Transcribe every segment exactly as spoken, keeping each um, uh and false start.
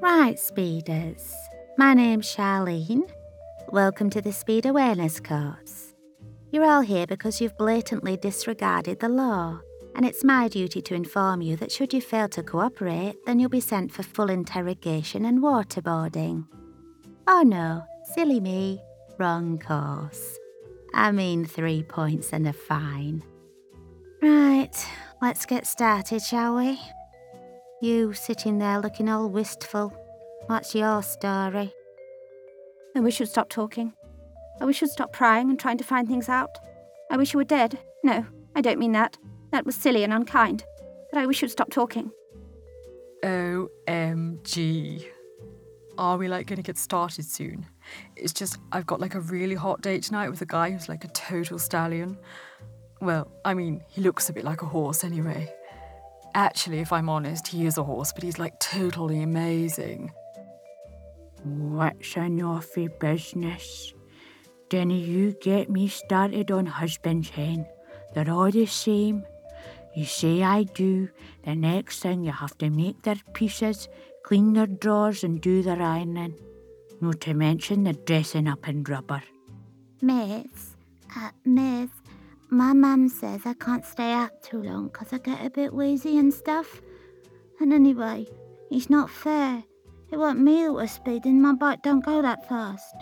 Right, speeders. My name's Charlene. Welcome to the Speed Awareness course. You're all here because you've blatantly disregarded the law, and it's my duty to inform you that should you fail to cooperate, then you'll be sent for full interrogation and waterboarding. Oh no, silly me, wrong course. I mean three points and a fine. Right, let's get started, shall we? You sitting there looking all wistful. What's your story? I wish you'd stop talking. I wish you'd stop prying and trying to find things out. I wish you were dead. No, I don't mean that. That was silly and unkind. But I wish you'd stop talking. O M G. Are we like gonna get started soon? It's just I've got like a really hot date tonight with a guy who's like a total stallion. Well, I mean, he looks a bit like a horse anyway. Actually, if I'm honest, he is a horse, but he's like totally amazing. What's an awful business? Dinna you get me started on husband's hen. They're all the same. You say I do, the next thing you have to make their pieces, clean their drawers and do their ironing. Not to mention the dressing up in rubber. Miss, uh, Miss, my mum says I can't stay out too long 'cause I get a bit wheezy and stuff. And anyway, it's not fair. It wasn't me that was speeding, my bike don't go that fast.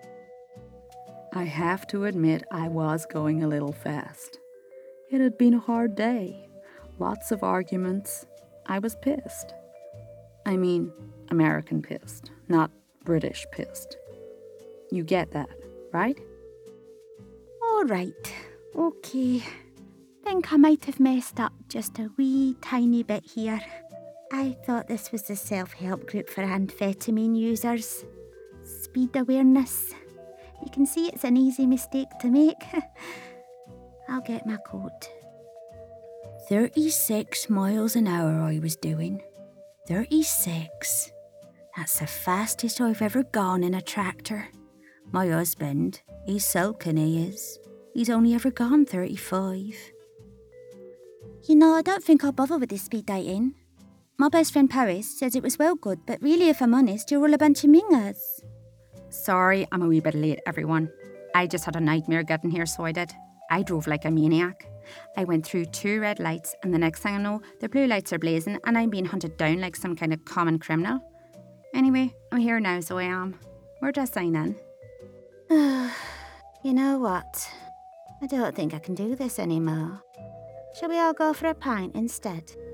I have to admit I was going a little fast. It had been a hard day. Lots of arguments. I was pissed. I mean, American pissed, not British pissed. You get that, right? All right, okay. Think I might have messed up just a wee tiny bit here. I thought this was the self-help group for amphetamine users. Speed awareness. You can see it's an easy mistake to make. I'll get my coat. thirty-six miles an hour I was doing. thirty-six. That's the fastest I've ever gone in a tractor. My husband, he's sulking, he is. He's only ever gone thirty-five. You know, I don't think I'll bother with this speed dating. My best friend Paris says it was well good, but really, if I'm honest, you're all a bunch of mingers. Sorry, I'm a wee bit late, everyone. I just had a nightmare getting here, so I did. I drove like a maniac. I went through two red lights, and the next thing I know, the blue lights are blazing, and I'm being hunted down like some kind of common criminal. Anyway, I'm here now, so I am. Where do I sign in? You know what? I don't think I can do this anymore. Shall we all go for a pint instead?